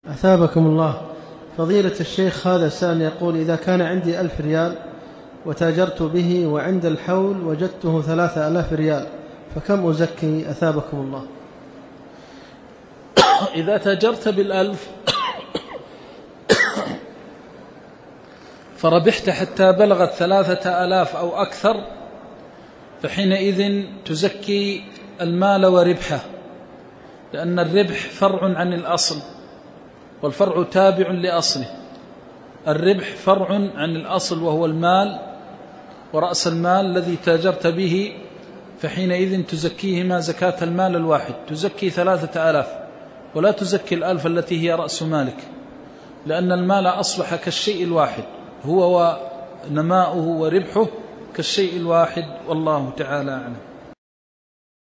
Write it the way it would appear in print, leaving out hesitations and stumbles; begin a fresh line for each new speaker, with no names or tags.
أثابكم الله. فضيلة الشيخ، هذا سائل يقول: إذا كان عندي 1000 ريال وتاجرت به وعند الحول وجدته 3000 ريال فكم أزكي؟ أثابكم الله.
إذا تاجرت بال1000 فربحت حتى بلغت 3000 أو أكثر، فحينئذ تزكي المال وربحه، لأن الربح فرع عن الأصل والفرع تابع لأصله. الربح فرع عن الأصل وهو المال ورأس المال الذي تاجرت به، فحينئذ تزكيهما زكاة المال الواحد. تزكي 3000 ولا تزكي 1000 التي هي رأس مالك، لأن المال أصبح كالشيء الواحد، هو ونماؤه وربحه كالشيء الواحد، والله تعالى أعلم.